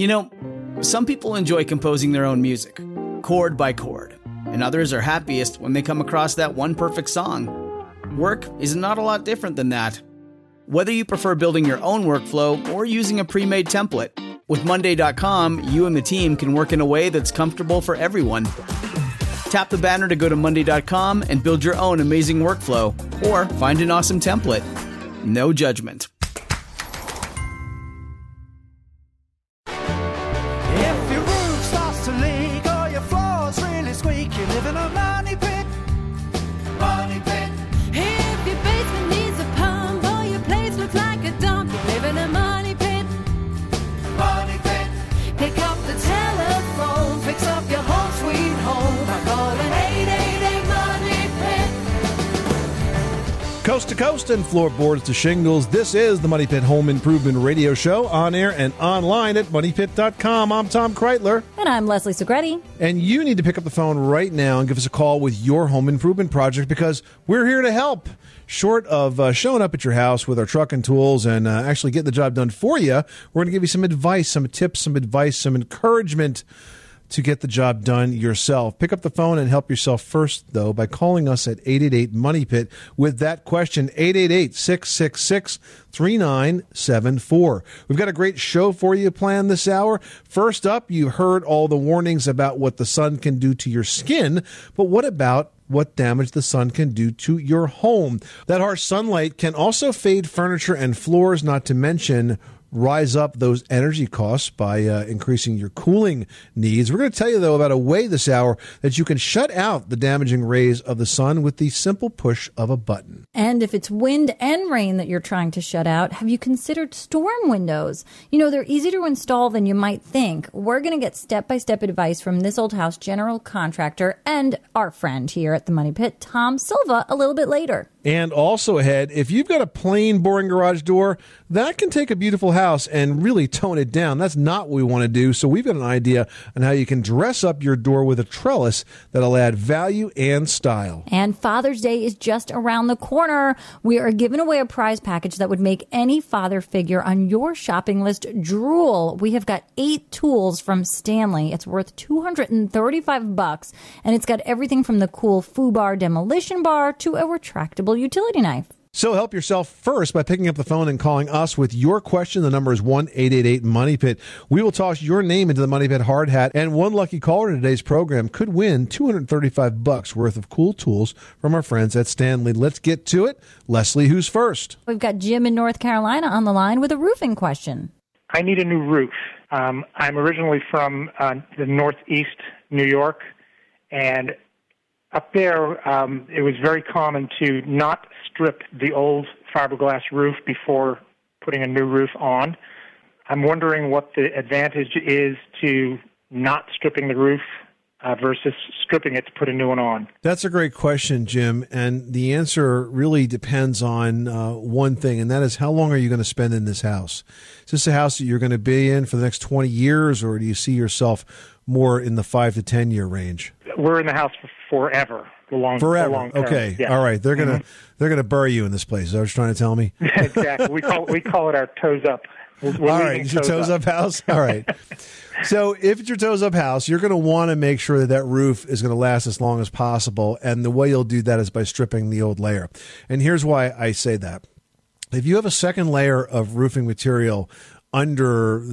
You know, some people enjoy composing their own music, chord by chord, and others are happiest when they come across that one perfect song. Work is not a lot different than that. Whether you prefer building your own workflow or using a pre-made template, with Monday.com, you and the team can work in a way that's comfortable for everyone. Tap the banner to go to Monday.com and build your own amazing workflow, or find an awesome template. No judgment. If your roof starts to leak or your floor's really squeaky, you live in a money pit. Money pit. If your basement needs a pump or your place looks like a dump, you live in a money pit. Money pit. Pick up the telephone, fix up your home sweet home by calling 888 Money Pit. Coast to coast and floorboards to shingles, this is the Money Pit Home Improvement Radio Show, on air and online at moneypit.com. I'm Tom Kreitler. And I'm Leslie Segretti. And you need to pick up the phone right now and give us a call with your home improvement project, because we're here to help. Short of showing up at your house with our truck and tools and actually getting the job done for you, we're going to give you some advice, some tips, some advice, some encouragement to get the job done yourself. Pick up the phone and help yourself first, though, by calling us at 888-MONEY-PIT with that question, 888-666-3974. We've got a great show for you planned this hour. First up, you heard all the warnings about what the sun can do to your skin, but what about what damage the sun can do to your home? That harsh sunlight can also fade furniture and floors, not to mention rise up those energy costs by increasing your cooling needs. We're going to tell you, though, about a way this hour that you can shut out the damaging rays of the sun with the simple push of a button. And if it's wind and rain that you're trying to shut out, have you considered storm windows? You know, they're easier to install than you might think. We're going to get step-by-step advice from This Old House general contractor and our friend here at the Money Pit, Tom Silva, a little bit later. And also ahead, if you've got a plain, boring garage door, that can take a beautiful house and really tone it down. That's not what we want to do. So we've got an idea on how you can dress up your door with a trellis that'll add value and style. And Father's Day is just around the corner. We are giving away a prize package that would make any father figure on your shopping list drool. We have got 8 tools from Stanley. It's worth $235, and it's got everything from the cool FUBAR demolition bar to a retractable utility knife. So help yourself first by picking up the phone and calling us with your question. The number is 1-888-MONEY-PIT. We will toss your name into the Money Pit hard hat, and one lucky caller in today's program could win $235 worth of cool tools from our friends at Stanley. Let's get to it. Leslie, who's first? We've got Jim in North Carolina on the line with a roofing question. I need a new roof. I'm originally from the Northeast New York, and up there, it was very common to not strip the old fiberglass roof before putting a new roof on. I'm wondering what the advantage is to not stripping the roof versus stripping it to put a new one on. That's a great question, Jim, and the answer really depends on one thing, and that is, how long are you going to spend in this house? Is this a house that you're going to be in for the next 20 years, or do you see yourself more in the 5 to 10 year range? We're in the house for forever. Forever. The long term. Okay. Yeah. All right. They're gonna bury you in this place. Is that what you're trying to tell me? Exactly. We call it our toes up. We're all right. It's your toes up house. All right. So if it's your toes up house, you're going to want to make sure that that roof is going to last as long as possible, and the way you'll do that is by stripping the old layer. And here's why I say that: if you have a second layer of roofing material under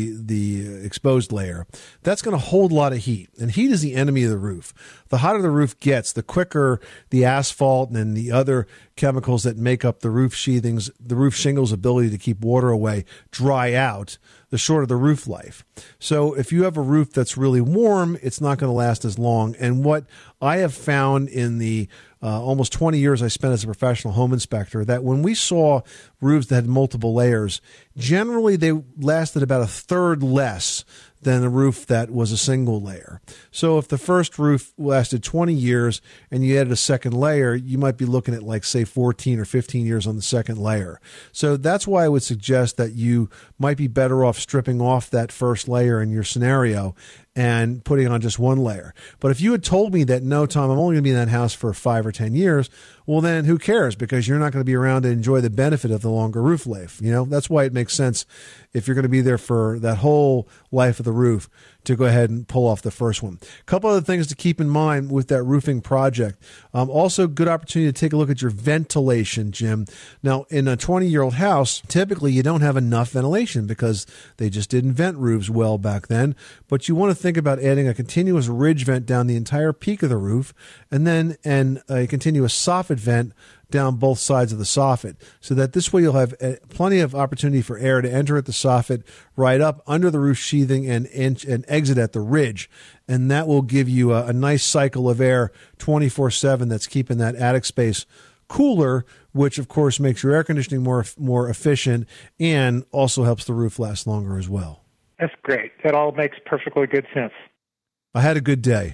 the exposed layer, that's going to hold a lot of heat, and heat is the enemy of the roof. The hotter the roof gets, the quicker the asphalt and the other chemicals that make up the roof sheathings, the roof shingles' ability to keep water away, dry out, the shorter the roof life. So if you have a roof that's really warm, it's not going to last as long. And what I have found in the almost 20 years I spent as a professional home inspector, that when we saw roofs that had multiple layers, generally they lasted about a third less than a roof that was a single layer. So if the first roof lasted 20 years and you added a second layer, you might be looking at, like, say, 14 or 15 years on the second layer. So that's why I would suggest that you might be better off stripping off that first layer in your scenario and putting on just one layer. But if you had told me that, no, Tom, I'm only going to be in that house for 5 or 10 years, well, then who cares? Because you're not going to be around to enjoy the benefit of the longer roof life. That's why it makes sense if you're going to be there for that whole life of the roof to go ahead and pull off the first one. A couple other things to keep in mind with that roofing project. Also, good opportunity to take a look at your ventilation, Jim. Now, in a 20-year-old house, typically you don't have enough ventilation because they just didn't vent roofs well back then. But you want to think about adding a continuous ridge vent down the entire peak of the roof, and then a continuous soffit vent down both sides of the soffit, so that this way you'll have plenty of opportunity for air to enter at the soffit, right up under the roof sheathing, and exit at the ridge. And that will give you a nice cycle of air 24/7 that's keeping that attic space cooler, which of course makes your air conditioning more efficient and also helps the roof last longer as well. That's great. That all makes perfectly good sense. I had a good day.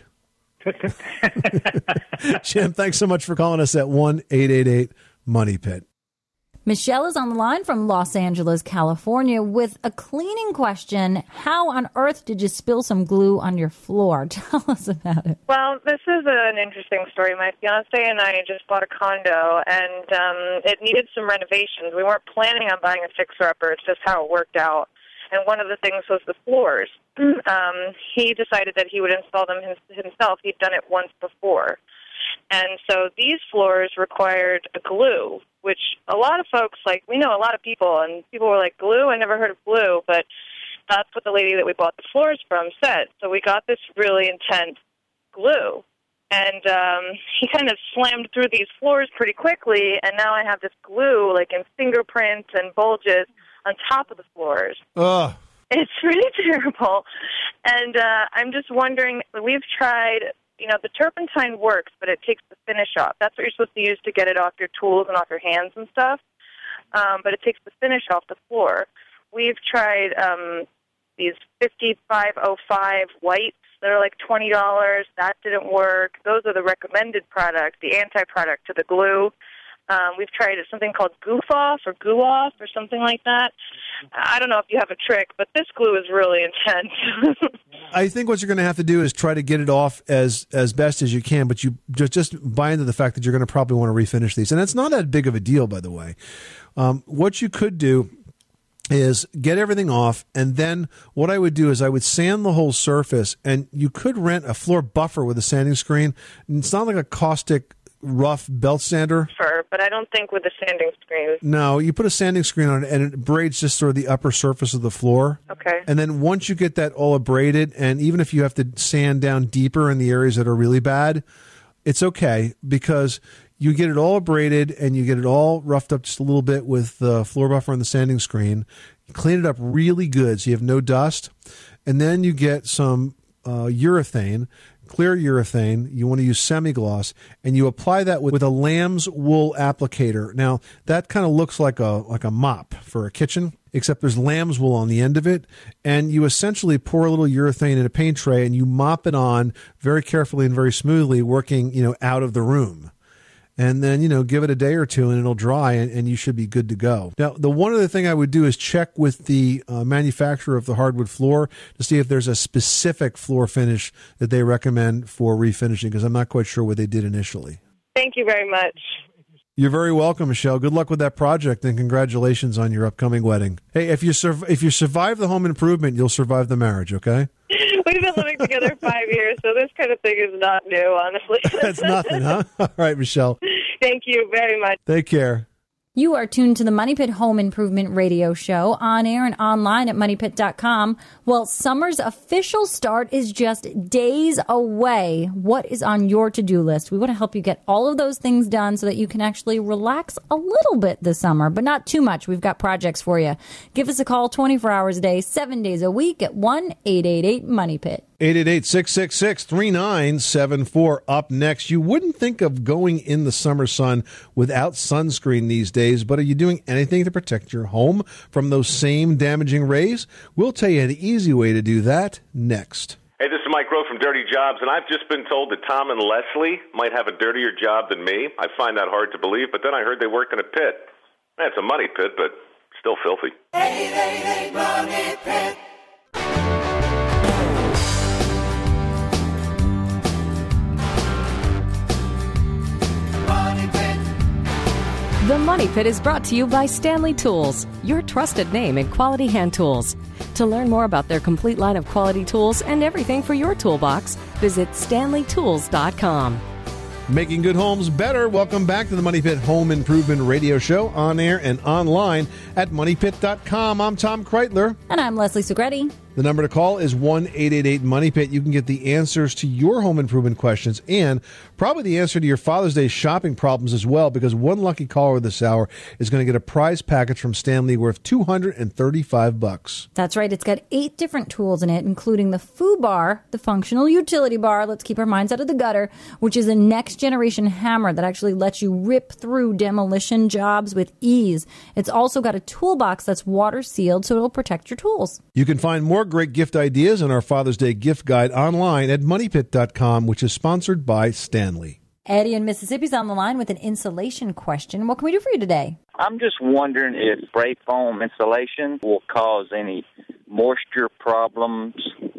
Jim, thanks so much for calling us at 1-888-MONEY-PIT. Michelle is on the line from Los Angeles, California, with a cleaning question. How on earth did you spill some glue on your floor? Tell us about it. Well, this is an interesting story. My fiance and I just bought a condo, and it needed some renovations. We weren't planning on buying a fixer-upper. It's just how it worked out. And one of the things was the floors. He decided that he would install them himself. He'd done it once before. And so these floors required a glue, which a lot of folks, we know a lot of people, and people were like, glue? I never heard of glue, but that's what the lady that we bought the floors from said. So we got this really intense glue. And he kind of slammed through these floors pretty quickly, and now I have this glue, in fingerprints and bulges on top of the floors. Ugh. It's really terrible. And I'm just wondering, we've tried, the turpentine works, but it takes the finish off. That's what you're supposed to use to get it off your tools and off your hands and stuff. But it takes the finish off the floor. We've tried these 5505 whites that are $20. That didn't work. Those are the recommended product, the anti-product to the glue. We've tried something called Goof Off or Goo Off or something like that. I don't know if you have a trick, but this glue is really intense. I think what you're going to have to do is try to get it off as best as you can, but you just buy into the fact that you're going to probably want to refinish these. And it's not that big of a deal, by the way. What you could do is get everything off, and then what I would do is I would sand the whole surface, and you could rent a floor buffer with a sanding screen. And it's not like a caustic rough belt sander. Sure, but I don't think with the sanding screen. No, you put a sanding screen on it, and it abrades just sort of the upper surface of the floor. Okay. And then once you get that all abraded, and even if you have to sand down deeper in the areas that are really bad, it's okay, because you get it all abraded and you get it all roughed up just a little bit with the floor buffer and the sanding screen. You clean it up really good so you have no dust. And then you get some urethane, clear urethane. You want to use semi-gloss, and you apply that with a lamb's wool applicator. Now, that kind of looks like a mop for a kitchen, except there's lamb's wool on the end of it. And you essentially pour a little urethane in a paint tray, and you mop it on very carefully and very smoothly, working, out of the room. And then, give it a day or two and it'll dry, and you should be good to go. Now, the one other thing I would do is check with the manufacturer of the hardwood floor to see if there's a specific floor finish that they recommend for refinishing, because I'm not quite sure what they did initially. Thank you very much. You're very welcome, Michelle. Good luck with that project, and congratulations on your upcoming wedding. Hey, if you survive the home improvement, you'll survive the marriage, okay? We've been living together 5 years, so this kind of thing is not new, honestly. That's nothing, huh? All right, Michelle. Thank you very much. Take care. You are tuned to the Money Pit Home Improvement Radio Show, on air and online at moneypit.com. Well, summer's official start is just days away. What is on your to-do list? We want to help you get all of those things done so that you can actually relax a little bit this summer, but not too much. We've got projects for you. Give us a call 24 hours a day, 7 days a week at 1-888-MONEY-PIT. 888-666-3974. Up next, you wouldn't think of going in the summer sun without sunscreen these days, but are you doing anything to protect your home from those same damaging rays? We'll tell you an easy way to do that next. Hey, this is Mike Rowe from Dirty Jobs, and I've just been told that Tom and Leslie might have a dirtier job than me. I find that hard to believe, but then I heard they work in a pit. It's a money pit, but still filthy. 888 Money Pit. Money Pit is brought to you by Stanley Tools, your trusted name in quality hand tools. To learn more about their complete line of quality tools and everything for your toolbox, visit StanleyTools.com. Making good homes better. Welcome back to the Money Pit Home Improvement Radio Show, on air and online at MoneyPit.com. I'm Tom Kreitler. And I'm Leslie Segretti. The number to call is 1-888-MONEY-PIT. You can get the answers to your home improvement questions and probably the answer to your Father's Day shopping problems as well, because one lucky caller this hour is going to get a prize package from Stanley worth $235. That's right. It's got 8 different tools in it, including the FooBar, the functional utility bar. Let's keep our minds out of the gutter, which is a next-generation hammer that actually lets you rip through demolition jobs with ease. It's also got a toolbox that's water-sealed, so it'll protect your tools. You can find more great gift ideas in our Father's Day gift guide online at MoneyPit.com, which is sponsored by Stanley. Eddie in Mississippi's on the line with an insulation question. What can we do for you today? I'm just wondering if spray foam insulation will cause any moisture problems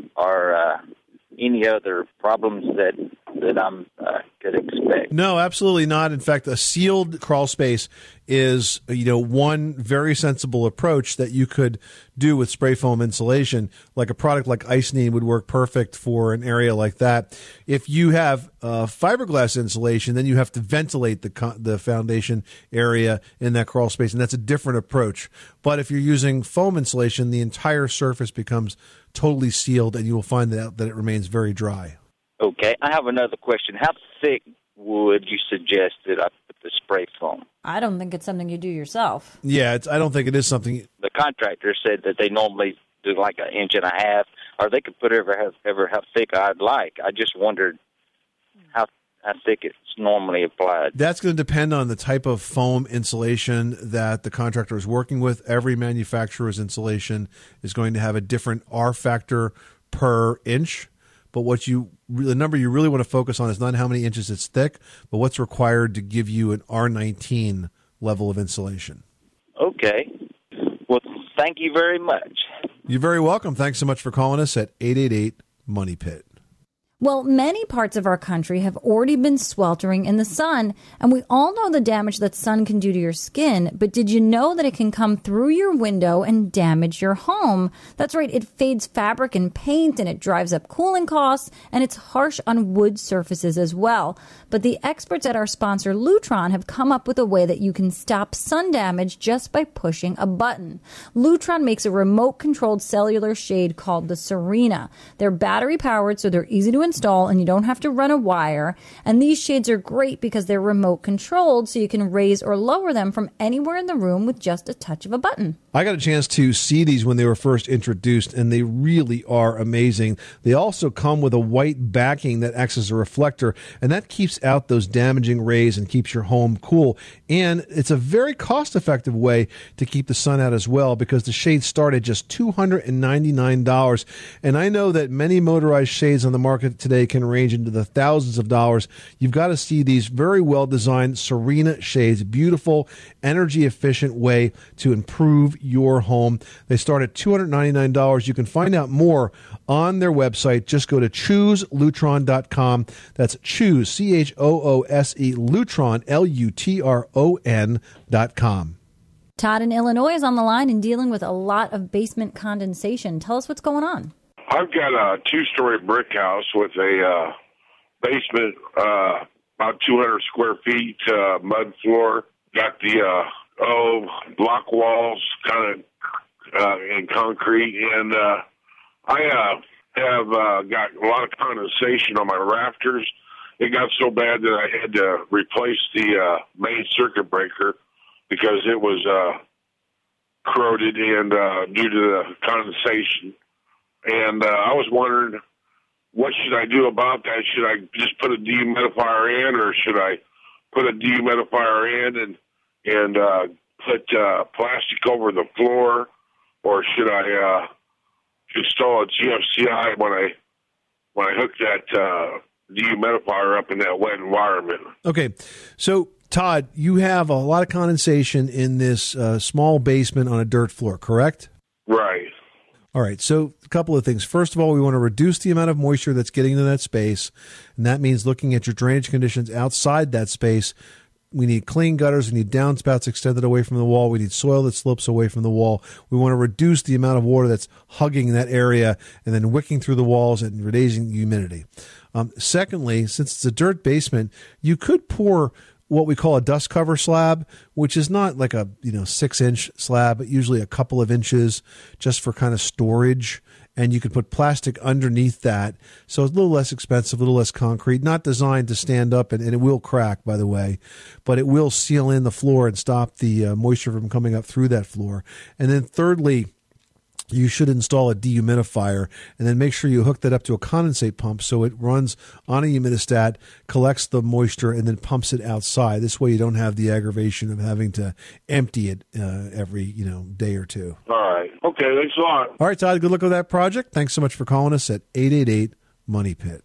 or any other problems that I'm could expect. No, absolutely not. In fact, a sealed crawl space is, one very sensible approach that you could do with spray foam insulation. Like a product like Icynene would work perfect for an area like that. If you have fiberglass insulation, then you have to ventilate the foundation area in that crawl space, and that's a different approach. But if you're using foam insulation, the entire surface becomes totally sealed, and you will find that it remains very dry. Okay, I have another question. How thick would you suggest that I put the spray foam? I don't think it's something you do yourself. Yeah, I don't think it is something. The contractor said that they normally do like 1.5 inches, or they could put ever how thick I'd like. I just wondered how thick it's normally applied. That's going to depend on the type of foam insulation that the contractor is working with. Every manufacturer's insulation is going to have a different R factor per inch. But the number you really want to focus on is not how many inches it's thick, but what's required to give you an R19 level of insulation. Okay. Well, thank you very much. You're very welcome. Thanks so much for calling us at 888-MONEY-PIT. Well, many parts of our country have already been sweltering in the sun, and we all know the damage that sun can do to your skin, but did you know that it can come through your window and damage your home? That's right, it fades fabric and paint, and it drives up cooling costs, and it's harsh on wood surfaces as well. But the experts at our sponsor, Lutron, have come up with a way that you can stop sun damage just by pushing a button. Lutron makes a remote-controlled cellular shade called the Serena. They're battery-powered, so they're easy to install, and you don't have to run a wire. And these shades are great because they're remote controlled, so you can raise or lower them from anywhere in the room with just a touch of a button. I got a chance to see these when they were first introduced, and they really are amazing. They also come with a white backing that acts as a reflector, and that keeps out those damaging rays and keeps your home cool. And it's a very cost-effective way to keep the sun out as well, because the shades start at just $299. And I know that many motorized shades on the market today can range into the thousands of dollars. You've got to see these very well-designed Serena shades, beautiful, energy-efficient way to improve your home. They start at $299. You can find out more on their website. Just go to chooselutron.com. That's choose, C-H-O-O-S-E, Lutron, Lutron.com. Todd in Illinois is on the line and dealing with a lot of basement condensation. Tell us what's going on. I've got a 2-story brick house with a basement, about 200 square feet, mud floor. Got the block walls kind of in concrete, and I have got a lot of condensation on my rafters. It got so bad that I had to replace the main circuit breaker because it was corroded and due to the condensation. And I was wondering, what should I do about that? Should I just put a dehumidifier in, or should I put a dehumidifier in and put plastic over the floor, or should I install a GFCI when I hook that dehumidifier up in that wet environment? Okay, so Todd, you have a lot of condensation in this small basement on a dirt floor, correct? Right. All right, so a couple of things. First of all, we want to reduce the amount of moisture that's getting into that space, and that means looking at your drainage conditions outside that space. clean gutters. We need downspouts extended away from the wall. We need soil that slopes away from the wall. We want to reduce the amount of water that's hugging that area and then wicking through the walls and reducing humidity. Secondly, since it's a dirt basement, you could pour what we call a dust cover slab, which is not like a 6-inch slab, but usually a couple of inches just for kind of storage. And you can put plastic underneath that. So it's a little less expensive, a little less concrete, not designed to stand up, and it will crack, by the way, but it will seal in the floor and stop the moisture from coming up through that floor. And then thirdly, you should install a dehumidifier and then make sure you hook that up to a condensate pump so it runs on a humidistat, collects the moisture, and then pumps it outside. This way you don't have the aggravation of having to empty it every day or two. All right. Okay, thanks a lot. All right, Todd, good luck with that project. Thanks so much for calling us at 888-MONEY-PIT.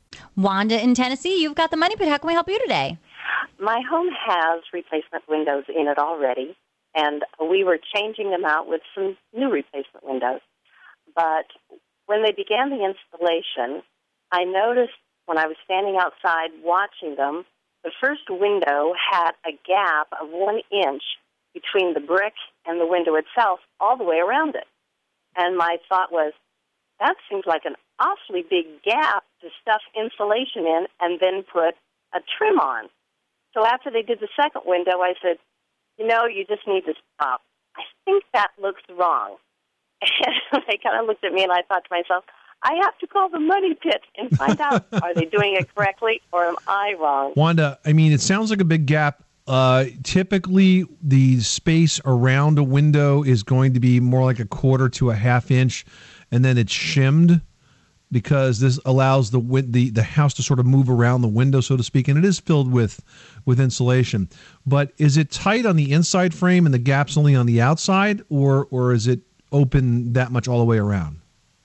Wanda in Tennessee, you've got the Money Pit. How can we help you today? My home has replacement windows in it already, and we were changing them out with some new replacement windows. But when they began the installation, I noticed when I was standing outside watching them, the first window had a gap of 1 inch between the brick and the window itself all the way around it. And my thought was, that seems like an awfully big gap to stuff insulation in and then put a trim on. So after they did the second window, I said, you just need to stop. I think that looks wrong. And they kind of looked at me, and I thought to myself, I have to call the Money Pit and find out, are they doing it correctly or am I wrong? Wanda, it sounds like a big gap. Typically, the space around a window is going to be more like 1/4 to 1/2 inch, and then it's shimmed because this allows the house to sort of move around the window, so to speak, and it is filled with insulation. But is it tight on the inside frame and the gap's only on the outside, or is it open that much all the way around?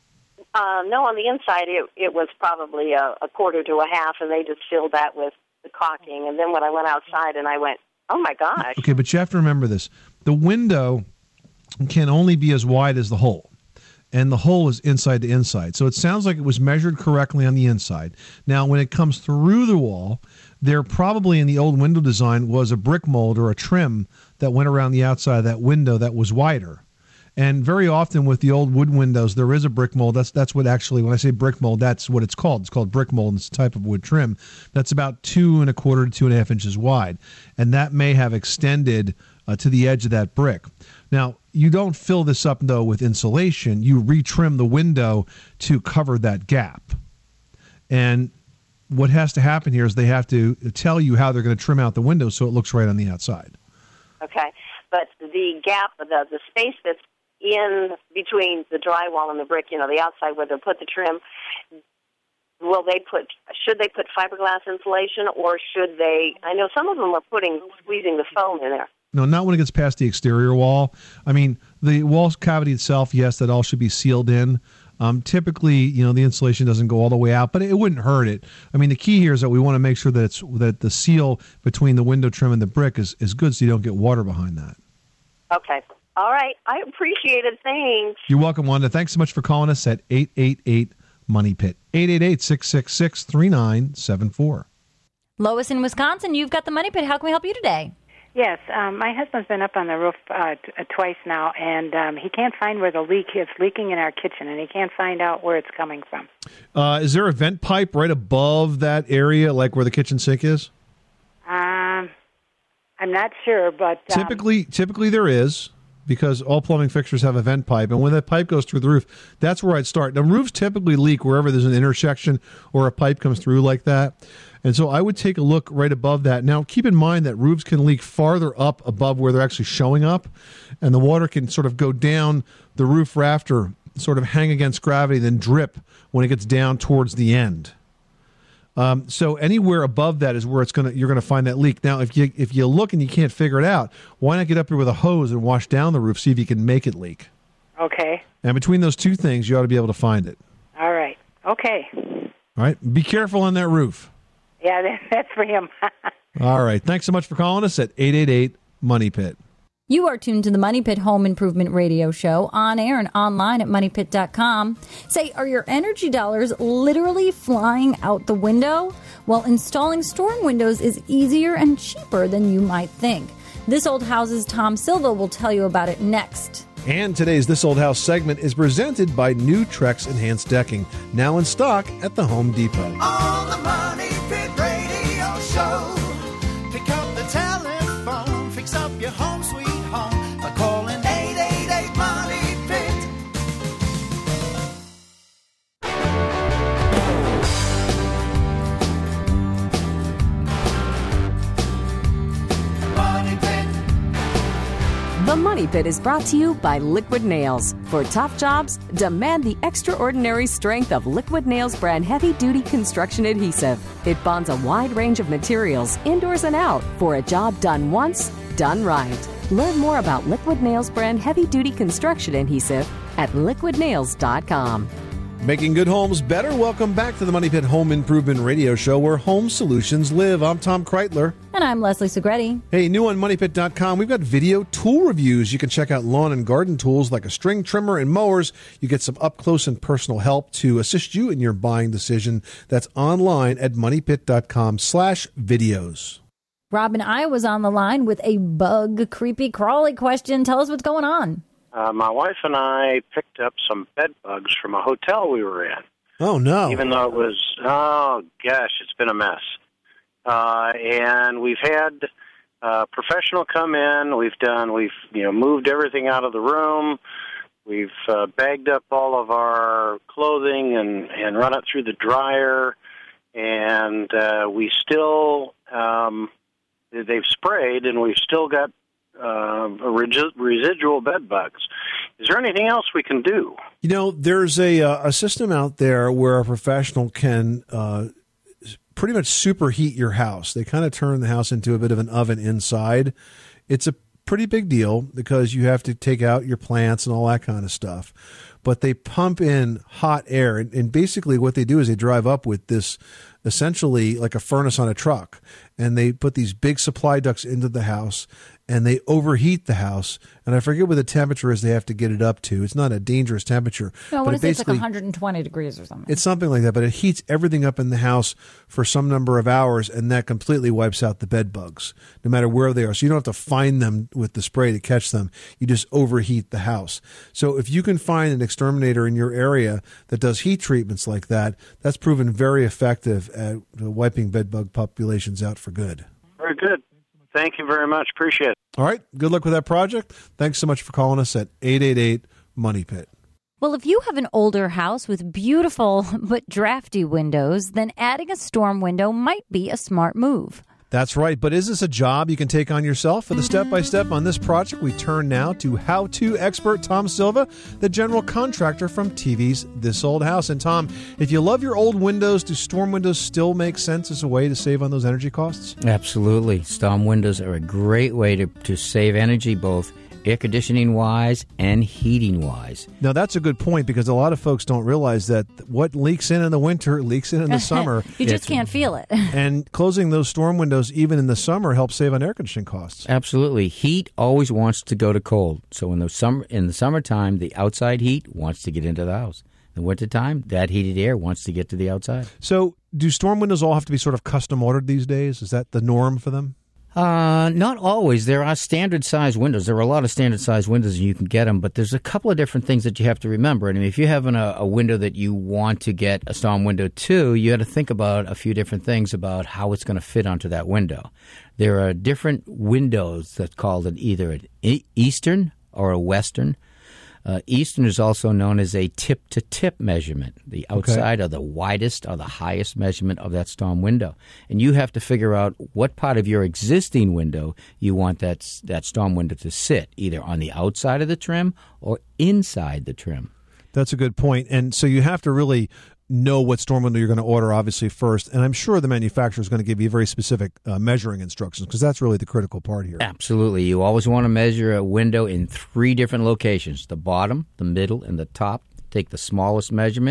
No, on the inside it was probably 1/4 to 1/2, and they just filled that with the caulking. And then when I went outside and I went, oh my gosh. Okay, but you have to remember this. The window can only be as wide as the hole, and the hole is inside to inside. So it sounds like it was measured correctly on the inside. Now, when it comes through the wall, there probably in the old window design was a brick mold or a trim that went around the outside of that window that was wider. And very often with the old wood windows, there is a brick mold. That's what actually, when I say brick mold, that's what it's called. It's called brick mold, and it's a type of wood trim that's about 2 1/4 to 2.5 inches wide. And that may have extended to the edge of that brick. Now, you don't fill this up, though, with insulation. You retrim the window to cover that gap. And what has to happen here is they have to tell you how they're going to trim out the window so it looks right on the outside. Okay, but the gap, the space that's in between the drywall and the brick, the outside where they'll put the trim, should they put fiberglass insulation, or should they, I know some of them are squeezing the foam in there. No, not when it gets past the exterior wall. The wall cavity itself, yes, that all should be sealed in. Typically, the insulation doesn't go all the way out, but it wouldn't hurt it. The key here is that we want to make sure that the seal between the window trim and the brick is good so you don't get water behind that. Okay. All right. I appreciate it. Thanks. You're welcome, Wanda. Thanks so much for calling us at 888-MONEY-PIT. 888-666-3974. Lois in Wisconsin, you've got the Money Pit. How can we help you today? Yes, my husband's been up on the roof twice now, and he can't find where the leak is leaking in our kitchen, and he can't find out where it's coming from. Is there a vent pipe right above that area, like where the kitchen sink is? I'm not sure, but typically there is, because all plumbing fixtures have a vent pipe, and when that pipe goes through the roof, that's where I'd start. Now, roofs typically leak wherever there's an intersection or a pipe comes through like that. And so I would take a look right above that. Now, keep in mind that roofs can leak farther up above where they're actually showing up, and the water can sort of go down the roof rafter, sort of hang against gravity, then drip when it gets down towards the end. So anywhere above that is where you're gonna find that leak. Now, if you look and you can't figure it out, why not get up here with a hose and wash down the roof, see if you can make it leak? Okay. And between those two things, you ought to be able to find it. All right. Okay. All right. Be careful on that roof. Yeah, that's for him. All right. Thanks so much for calling us at 888-MONEY-PIT. You are tuned to the Money Pit Home Improvement Radio Show, on air and online at moneypit.com. Say, are your energy dollars literally flying out the window? Well, installing storm windows is easier and cheaper than you might think. This Old House's Tom Silva will tell you about it next. And today's This Old House segment is presented by New Trex Enhanced Decking, now in stock at the Home Depot. On the Money Pit Radio Show, pick up the telephone, fix up your home sweet home by calling 888 Money Pit. Money Pit. The Money Pit is brought to you by Liquid Nails. For tough jobs, demand the extraordinary strength of Liquid Nails brand heavy-duty construction adhesive. It bonds a wide range of materials, indoors and out, for a job done once, done right. Learn more about Liquid Nails brand heavy-duty construction adhesive at liquidnails.com. Making good homes better. Welcome back to the Money Pit Home Improvement Radio Show, where home solutions live. I'm Tom Kreitler. And I'm Leslie Segretti. Hey, new on MoneyPit.com, we've got video tool reviews. You can check out lawn and garden tools like a string trimmer and mowers. You get some up-close and personal help to assist you in your buying decision. That's online at MoneyPit.com/videos. Robin I was on the line with a bug, creepy, crawly question. Tell us what's going on. My wife and I picked up some bed bugs from a hotel we were in. Oh, no. Even though it was, it's been a mess. And we've had a professional come in. We've moved everything out of the room. We've bagged up all of our clothing and run it through the dryer. And we still, they've sprayed, and we've still got residual bed bugs. Is there anything else we can do? You know, there's a system out there where a professional can pretty much superheat your house. They kind of turn the house into a bit of an oven inside. It's a pretty big deal because you have to take out your plants and all that kind of stuff. But they pump in hot air, and basically what they do is they drive up with this essentially like a furnace on a truck, and they put these big supply ducts into the house, and they overheat the house. And I forget what the temperature is they have to get it up to. It's not a dangerous temperature. No, what is it? It's like 120 degrees or something. It's something like that, but it heats everything up in the house for some number of hours, and that completely wipes out the bed bugs, no matter where they are. So you don't have to find them with the spray to catch them. You just overheat the house. So if you can find an exterminator in your area that does heat treatments like that, that's proven very effective at wiping bed bug populations out for good. Very good. Thank you very much. Appreciate it. All right. Good luck with that project. Thanks so much for calling us at 888-MONEY-PIT. Well, if you have an older house with beautiful but drafty windows, then adding a storm window might be a smart move. That's right. But is this a job you can take on yourself? For the step-by-step on this project, we turn now to how-to expert Tom Silva, the general contractor from TV's This Old House. And Tom, if you love your old windows, do storm windows still make sense as a way to save on those energy costs? Absolutely. Storm windows are a great way to save energy, both air conditioning wise and heating wise. Now that's a good point, because a lot of folks don't realize that what leaks in the winter leaks in the summer. You just can't feel it. And closing those storm windows even in the summer helps save on air conditioning costs. Absolutely. Heat always wants to go to cold. So in the summertime, the outside heat wants to get into the house. In the wintertime, that heated air wants to get to the outside. So do storm windows all have to be sort of custom ordered these days? Is that the norm for them? Not always. There are standard size windows. There are a lot of standard size windows, and you can get them, but there's a couple of different things that you have to remember. I mean, if you have a window that you want to get a storm window to, you got to think about a few different things about how it's going to fit onto that window. There are different windows that's called either an eastern or a western. Eastern is also known as a tip-to-tip measurement, the outside or the widest or the highest measurement of that storm window. And you have to figure out what part of your existing window you want that storm window to sit, either on the outside of the trim or inside the trim. That's a good point. And so you have to really know what storm window you're going to order, obviously, first. And I'm sure the manufacturer is going to give you very specific measuring instructions, because that's really the critical part here. Absolutely. You always want to measure a window in 3 different locations: the bottom, the middle, and the top. Take the smallest measurement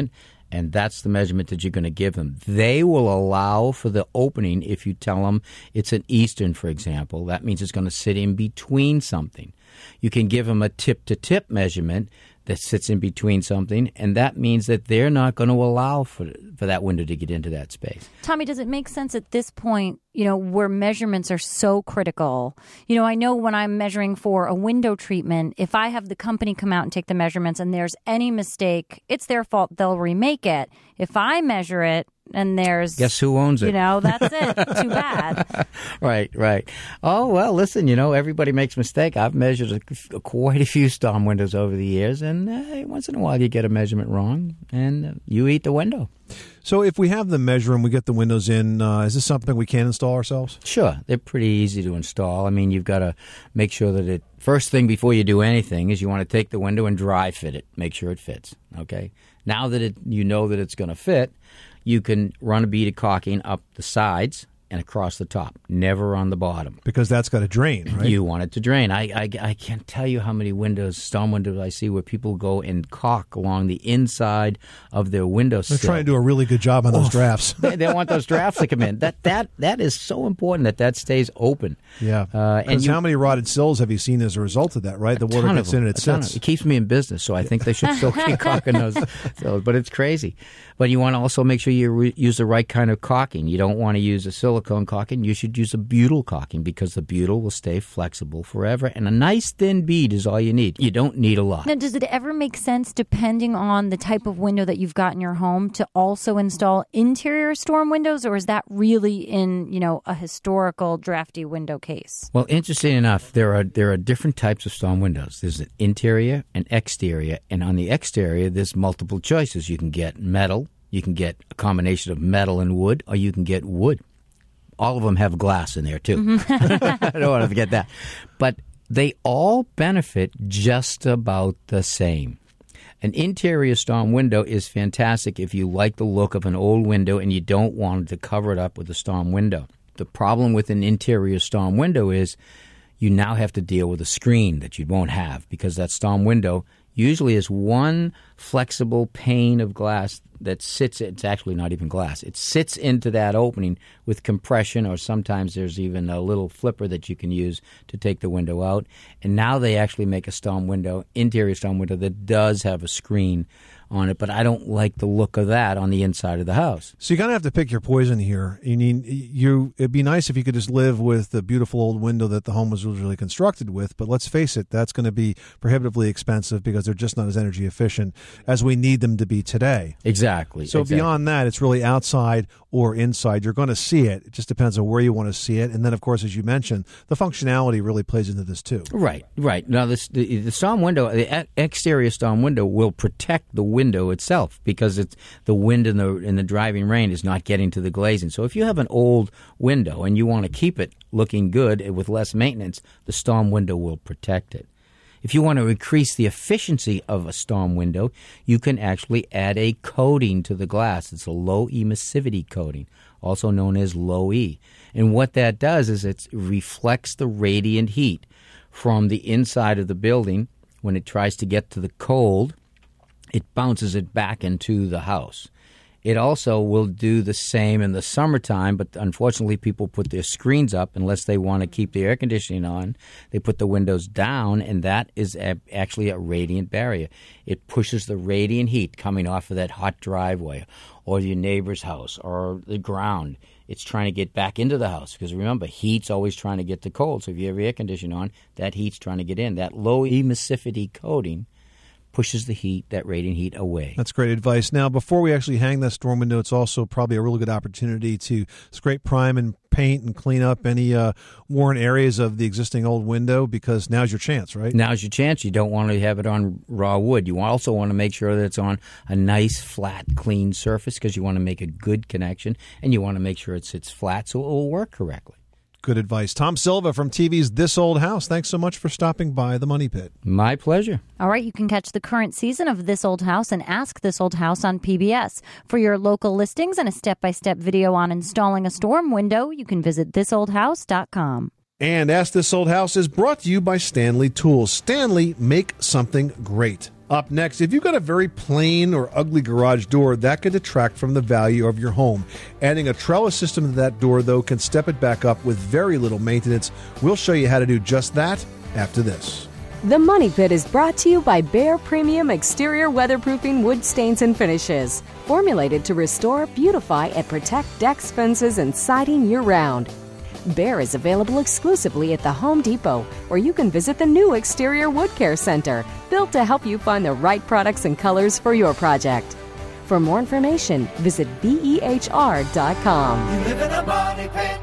And that's the measurement that you're going to give them. They will allow for the opening if you tell them it's an eastern, for example. That means it's going to sit in between something. You can give them a tip-to-tip measurement that sits in between something, and that means that they're not going to allow for that window to get into that space. Tommy, does it make sense at this point, where measurements are so critical? I know when I'm measuring for a window treatment, if I have the company come out and take the measurements and there's any mistake, it's their fault. They'll remake it. If I measure it, and there's... Guess who owns it? That's it. Too bad. Right. Oh, well, listen, everybody makes a mistake. I've measured quite a few storm windows over the years, and once in a while you get a measurement wrong, and you eat the window. So if we have them measure and we get the windows in, is this something we can install ourselves? Sure. They're pretty easy to install. I mean, you've got to make sure that first thing before you do anything is you want to take the window and dry fit it. Make sure it fits, okay? Now that you know that it's going to fit, you can run a bead of caulking up the sides and across the top, never on the bottom. Because that's got to drain, right? You want it to drain. I can't tell you how many storm windows I see where people go and caulk along the inside of their window sill. They're trying to do a really good job on those drafts. They want those drafts to come in. That is so important that stays open. Yeah. And how many rotted sills have you seen as a result of that, right? The water gets in and it sits. It keeps me in business, so I think they should still keep caulking those sills. But it's crazy. But you want to also make sure you use the right kind of caulking. You don't want to use a silicone caulking. You should use a butyl caulking because the butyl will stay flexible forever. And a nice thin bead is all you need. You don't need a lot. Now, does it ever make sense, depending on the type of window that you've got in your home, to also install interior storm windows? Or is that really in, a historical drafty window case? Well, interesting enough, there are different types of storm windows. There's an interior and exterior. And on the exterior, there's multiple choices. You can get metal. You can get a combination of metal and wood, or you can get wood. All of them have glass in there, too. Mm-hmm. I don't want to forget that. But they all benefit just about the same. An interior storm window is fantastic if you like the look of an old window and you don't want to cover it up with a storm window. The problem with an interior storm window is you now have to deal with a screen that you won't have because that storm window usually is one flexible pane of glass that sits, it's actually not even glass, it sits into that opening with compression, or sometimes there's even a little flipper that you can use to take the window out. And now they actually make a storm window, interior storm window, that does have a screen on it, but I don't like the look of that on the inside of the house. So you kind of have to pick your poison here. It'd be nice if you could just live with the beautiful old window that the home was originally constructed with, but let's face it, that's going to be prohibitively expensive because they're just not as energy efficient as we need them to be today. Exactly. So beyond that, it's really outside or inside. You're going to see it. It just depends on where you want to see it. And then, of course, as you mentioned, the functionality really plays into this too. Right. Now, the storm window, the exterior storm window will protect the window itself because it's the wind in the driving rain is not getting to the glazing. So if you have an old window and you want to keep it looking good with less maintenance, the storm window will protect it. If you want to increase the efficiency of a storm window, you can actually add a coating to the glass. It's a low emissivity coating, also known as low E. And what that does is it reflects the radiant heat from the inside of the building. When it tries to get to the cold, it bounces it back into the house. It also will do the same in the summertime, but unfortunately people put their screens up unless they want to keep the air conditioning on. They put the windows down, and that is actually a radiant barrier. It pushes the radiant heat coming off of that hot driveway or your neighbor's house or the ground. It's trying to get back into the house because, remember, heat's always trying to get to cold. So if you have air conditioning on, that heat's trying to get in. That low emissivity coating pushes the heat, that radiant heat, away. That's great advice. Now, before we actually hang that storm window, it's also probably a really good opportunity to scrape, prime, and paint and clean up any worn areas of the existing old window because now's your chance, right? Now's your chance. You don't want to have it on raw wood. You also want to make sure that it's on a nice, flat, clean surface because you want to make a good connection, and you want to make sure it sits flat so it will work correctly. Good advice. Tom Silva from TV's This Old House. Thanks so much for stopping by the Money Pit. My pleasure. All right, you can catch the current season of This Old House and Ask This Old House on PBS. For your local listings and a step-by-step video on installing a storm window, you can visit thisoldhouse.com. And Ask This Old House is brought to you by Stanley Tools. Stanley, make something great. Up next, if you've got a very plain or ugly garage door, that could detract from the value of your home. Adding a trellis system to that door, though, can step it back up with very little maintenance. We'll show you how to do just that after this. The Money Pit is brought to you by Behr Premium Exterior Weatherproofing Wood Stains and Finishes. Formulated to restore, beautify, and protect decks, fences, and siding year-round. Behr is available exclusively at the Home Depot, or you can visit the new Exterior Wood Care Center, built to help you find the right products and colors for your project. For more information, visit BEHR.com. You live in a money pit.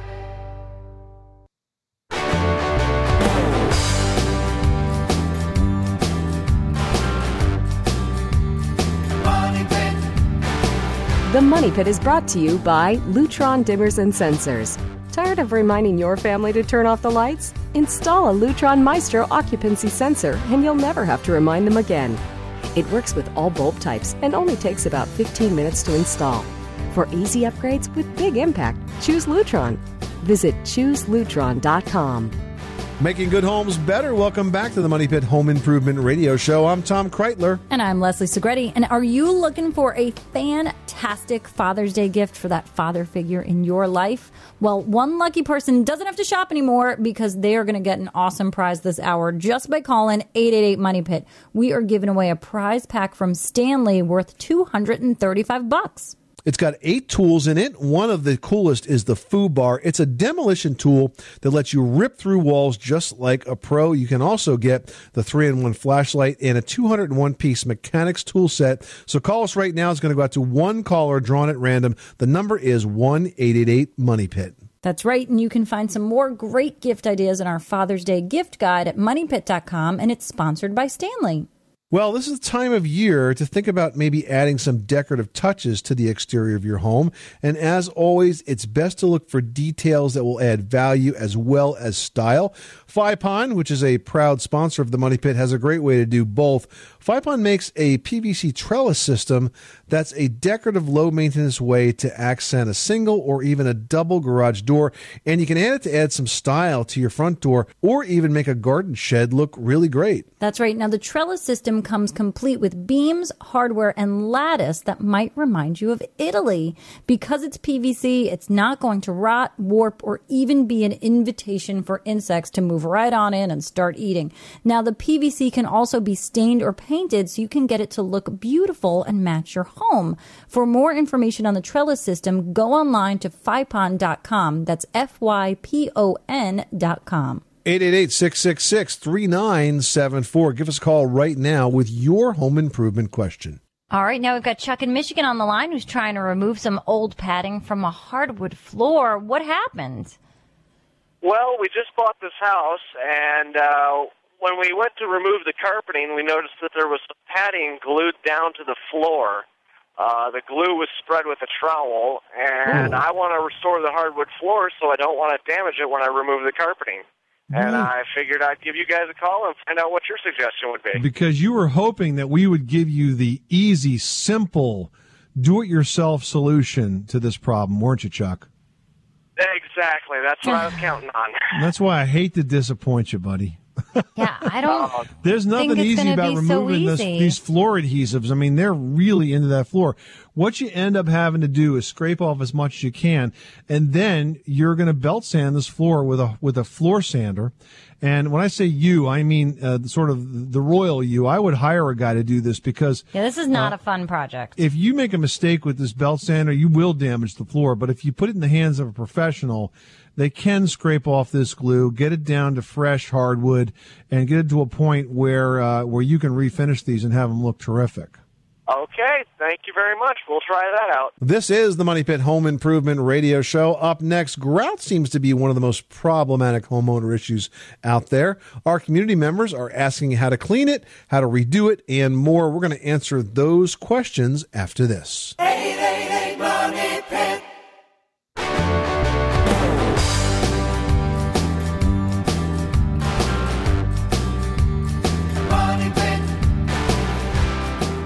Money pit. The Money Pit is brought to you by Lutron Dimmers and Sensors. Tired of reminding your family to turn off the lights? Install a Lutron Maestro occupancy sensor and you'll never have to remind them again. It works with all bulb types and only takes about 15 minutes to install. For easy upgrades with big impact, choose Lutron. Visit chooselutron.com. Making good homes better. Welcome back to the Money Pit Home Improvement Radio Show. I'm Tom Kreitler. And I'm Leslie Segretti. And are you looking for a fantastic Father's Day gift for that father figure in your life? Well, one lucky person doesn't have to shop anymore because they are going to get an awesome prize this hour just by calling 888-MONEY-PIT. We are giving away a prize pack from Stanley worth $235. It's got 8 tools in it. One of the coolest is the FooBar. It's a demolition tool that lets you rip through walls just like a pro. You can also get the 3-in-1 flashlight and a 201-piece mechanics tool set. So call us right now. It's going to go out to one caller drawn at random. The number is 1-888-MONEY-PIT. That's right, and you can find some more great gift ideas in our Father's Day gift guide at moneypit.com, and it's sponsored by Stanley. Well, this is the time of year to think about maybe adding some decorative touches to the exterior of your home. And as always, it's best to look for details that will add value as well as style. Fypon, which is a proud sponsor of the Money Pit, has a great way to do both. Fypon makes a PVC trellis system that's a decorative, low-maintenance way to accent a single or even a double garage door. And you can add it to add some style to your front door or even make a garden shed look really great. That's right. Now, the trellis system comes complete with beams, hardware, and lattice that might remind you of Italy. Because it's PVC, it's not going to rot, warp, or even be an invitation for insects to move right on in and start eating. Now, the PVC can also be stained or painted so you can get it to look beautiful and match your home. For more information on the trellis system, go online to fypon.com. That's FYPON.com. 888-666-3974. Give us a call right now with your home improvement question. All right, now we've got Chuck in Michigan on the line who's trying to remove some old padding from a hardwood floor. What happened? Well, we just bought this house, and when we went to remove the carpeting, we noticed that there was some padding glued down to the floor. The glue was spread with a trowel, and I want to restore the hardwood floor, so I don't want to damage it when I remove the carpeting. And I figured I'd give you guys a call and find out what your suggestion would be. Because you were hoping that we would give you the easy, simple, do-it-yourself solution to this problem, weren't you, Chuck? Exactly. That's what I was counting on. That's why I hate to disappoint you, buddy. Yeah, I don't. There's nothing easy about removing these floor adhesives. I mean, they're really into that floor. What you end up having to do is scrape off as much as you can, and then you're going to belt sand this floor with a floor sander. And when I say you, I mean sort of the royal you. I would hire a guy to do this because this is not a fun project. If you make a mistake with this belt sander, you will damage the floor. But if you put it in the hands of a professional, they can scrape off this glue, get it down to fresh hardwood, and get it to a point where you can refinish these and have them look terrific. Okay, thank you very much. We'll try that out. This is the Money Pit Home Improvement Radio Show. Up next, grout seems to be one of the most problematic homeowner issues out there. Our community members are asking how to clean it, how to redo it, and more. We're going to answer those questions after this. 888 Money Pit.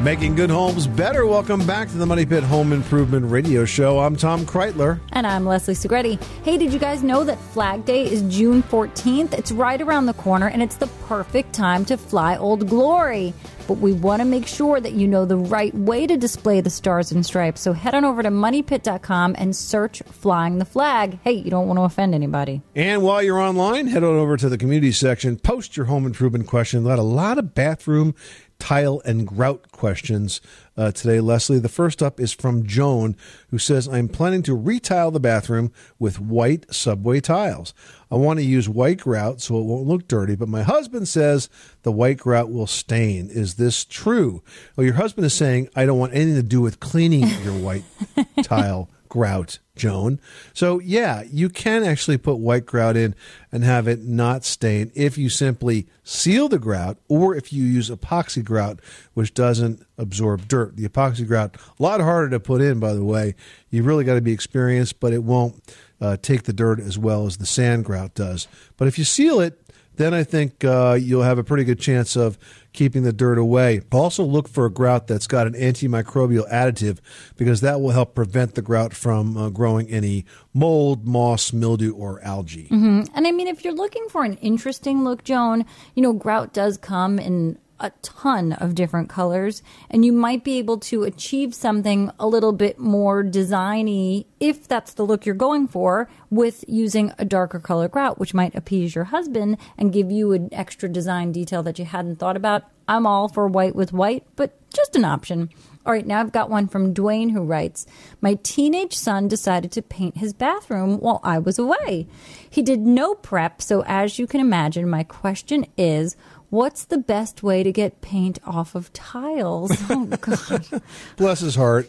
Making good homes better. Welcome back to the Money Pit Home Improvement Radio Show. I'm Tom Kreitler. And I'm Leslie Segretti. Hey, did you guys know that Flag Day is June 14th? It's right around the corner, and it's the perfect time to fly Old Glory. But we want to make sure that you know the right way to display the stars and stripes. So head on over to moneypit.com and search Flying the Flag. Hey, you don't want to offend anybody. And while you're online, head on over to the community section. Post your home improvement question. A lot of bathroom tile and grout questions today, Leslie. The first up is from Joan, who says, I'm planning to retile the bathroom with white subway tiles. I want to use white grout so it won't look dirty, but my husband says the white grout will stain. Is this true? Well, your husband is saying, I don't want anything to do with cleaning your white tile grout, Joan. So, yeah, you can actually put white grout in and have it not stain if you simply seal the grout or if you use epoxy grout, which doesn't absorb dirt. The epoxy grout, a lot harder to put in, by the way. You really got to be experienced, but it won't take the dirt as well as the sand grout does. But if you seal it, then I think you'll have a pretty good chance of keeping the dirt away. Also look for a grout that's got an antimicrobial additive, because that will help prevent the grout from growing any mold, moss, mildew, or algae. Mm-hmm. And I mean, if you're looking for an interesting look, Joan, you know, grout does come in a ton of different colors, and you might be able to achieve something a little bit more designy if that's the look you're going for, with using a darker color grout, which might appease your husband and give you an extra design detail that you hadn't thought about. I'm all for white with white, but just an option. All right, now I've got one from Dwayne, who writes, my teenage son decided to paint his bathroom while I was away. He did no prep, so as you can imagine, my question is, what's the best way to get paint off of tiles? Oh, God. Bless his heart.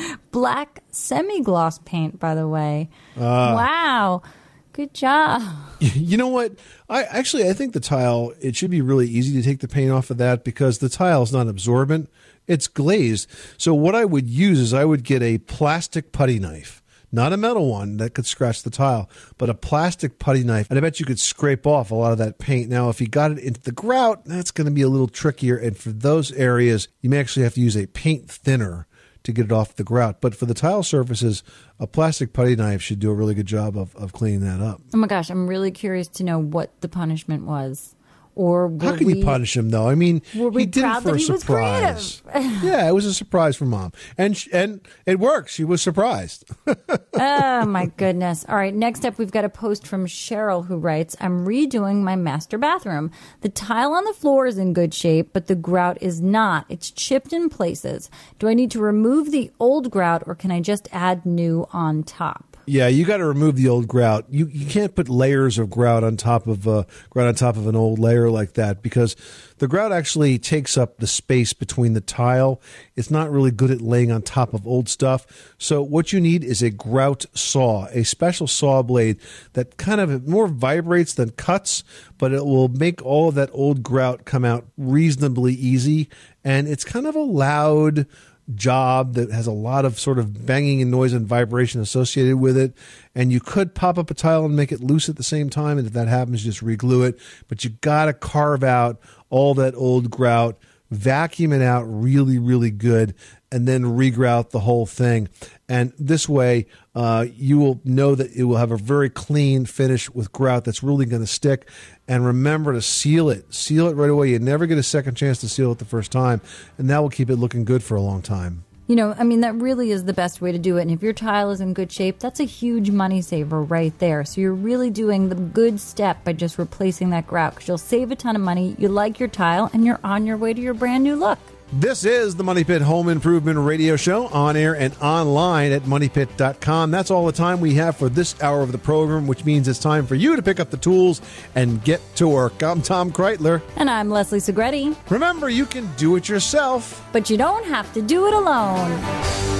Black semi-gloss paint, by the way. Wow. Good job. You know what? I think the tile, it should be really easy to take the paint off of that, because the tile is not absorbent. It's glazed. So what I would use is I would get a plastic putty knife. Not a metal one that could scratch the tile, but a plastic putty knife. And I bet you could scrape off a lot of that paint. Now, if you got it into the grout, that's going to be a little trickier. And for those areas, you may actually have to use a paint thinner to get it off the grout. But for the tile surfaces, a plastic putty knife should do a really good job of cleaning that up. Oh, my gosh. I'm really curious to know what the punishment was. Or how can you punish him, though? I mean, he did it for a surprise. Yeah, it was a surprise for Mom. And it worked. She was surprised. Oh, my goodness. All right, next up, we've got a post from Cheryl, who writes, I'm redoing my master bathroom. The tile on the floor is in good shape, but the grout is not. It's chipped in places. Do I need to remove the old grout, or can I just add new on top? Yeah, you got to remove the old grout. You can't put layers of grout on top of an old layer like that, because the grout actually takes up the space between the tile. It's not really good at laying on top of old stuff. So what you need is a grout saw, a special saw blade that kind of more vibrates than cuts, but it will make all of that old grout come out reasonably easy. And it's kind of a loud job that has a lot of sort of banging and noise and vibration associated with it. And you could pop up a tile and make it loose at the same time. And if that happens, just re-glue it. But you got to carve out all that old grout, vacuum it out really, really good, and then re-grout the whole thing. And this way, you will know that it will have a very clean finish with grout that's really going to stick. And remember to seal it. Seal it right away. You never get a second chance to seal it the first time. And that will keep it looking good for a long time. You know, I mean, that really is the best way to do it. And if your tile is in good shape, that's a huge money saver right there. So you're really doing the good step by just replacing that grout, because you'll save a ton of money. You like your tile, and you're on your way to your brand new look. This is the Money Pit Home Improvement Radio Show, on air and online at MoneyPit.com. That's all the time we have for this hour of the program, which means it's time for you to pick up the tools and get to work. I'm Tom Kreitler. And I'm Leslie Segretti. Remember, you can do it yourself, but you don't have to do it alone.